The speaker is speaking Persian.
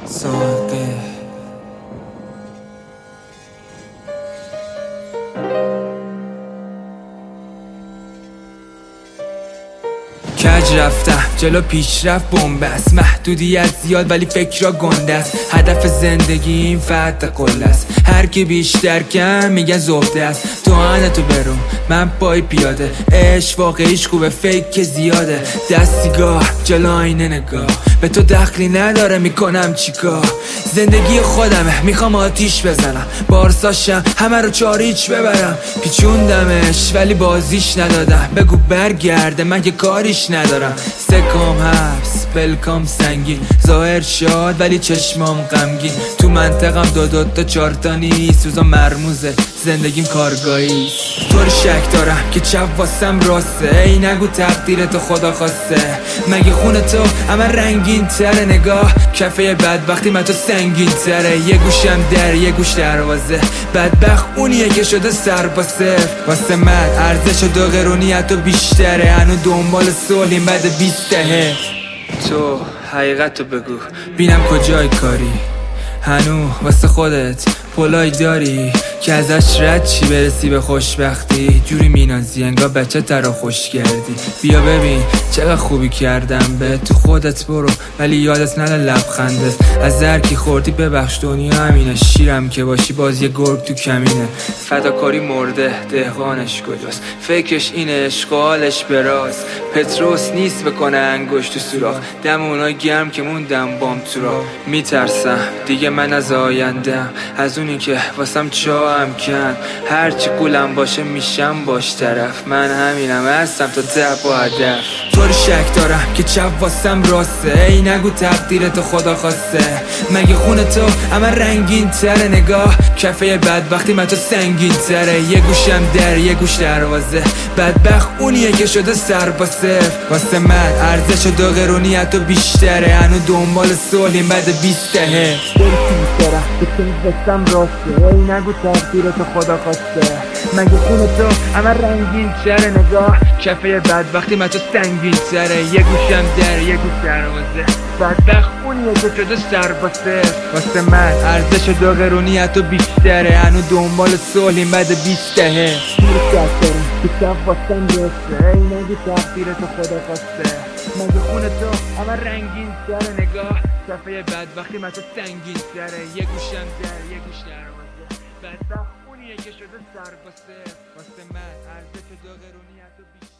ساقه کج رفتم جلو پیشرفت بنبست، محدودیت زیاد ولی فکرها گنده است. هدف زندگیم فتح قله است، هر کی بیشتر کم میگه زبده است. تو تو برو من پای پیاده، عشق واقعیش خوبه فیک زیاده. دستیگاه جلو آینه نگاه، به تو دخلی نداره میکنم چیکار. زندگی خودمه میخوام آتیش بزنم، بارساشم همه رو چاریچ ببرم. پیچوندمش ولی بازیش ندادم، بگو برگرده من که کاریش ندارم. سکام حبس بلکام سنگین، ظاهر شاد ولی چشمام غمگین. تو منطقم دو تا چار تا نیست، روزا مرموزه زندگیم کارگاهی. طور شک دارم که چپ واسم راسته، ای نگو تقدیر تو خدا خواسته. مگه خون تو همه رنگین تره، نگاه کفه بدبختی من تو سنگین تره. یه گوشم در یه گوش دروازه، بدبخت اونیه که شده سر با صفر. واسه من ارزش و دو قرونیت و بیشتره، هنو دنبال صلحیم بعد 20 دهه. تو حقیقتو بگو بینم کجای کاری، هنو واسه خودت پولای داری که ازش رد چی برسی به خوشبختی. جوری مینازی انگار بچه ترا خوش کردی. بیا ببین چقدر خوبی کردم به تو، خودت برو ولی یادت نره لبخندت. از هرکی خوردی ببخش، دنیا همینه. شیرم که باشی باز یه گرگ تو کمینه. فداکاری مرده دهقانش کجاست، فکرش اینه اشغالش براست. پتروس نیست بکنه انگشت تو سوراخ، دم اونای گرم که موندم بام تو راه. میترسم دیگه من از آیندم، از اونی که واسم چاهم کن. هرچی قولم باشه میشم باش طرف، من همینم هستم تا ته با هدف. طور شک دارم که چپ واسم راسته، ای نگو تقدیر تو خدا خواسته. مگه خون تو همه رنگین تره، نگاه کفه بدبختی من تو سنگین تره. یه گوشم در یه گوش دروازه، بدبخت اونیه که شده سر با صفر. واسه من ارزش و دو قرونیت و بیشتره، هنو دنبال صلحیم بعد 20 دهه. واسم راسته، ای نگو تقدیر تو خدا خواسته. مگه خون تو همه رنگین تره، نگاه کفه بدبختی من تو سنگین تره. یه گوشم در یه گوش دروازه، بدبخت اونیه که شده سر با صفر. واسه من ارزش و دو قرونیت و بیشتره، هنو دنبال صلحیم بعد 20 دهه. که شب واسم راسته، ای نگو تقدیر تو خدا خواسته. مگه خون تو همه رنگین تره، نگاه کفه بدبختی من تو سنگین تره. یه گوشم در یه گوش دروازه، بدبخت اونیه که شده سر با صفر. واسه من ارزش دو قرونیت و بیشتره.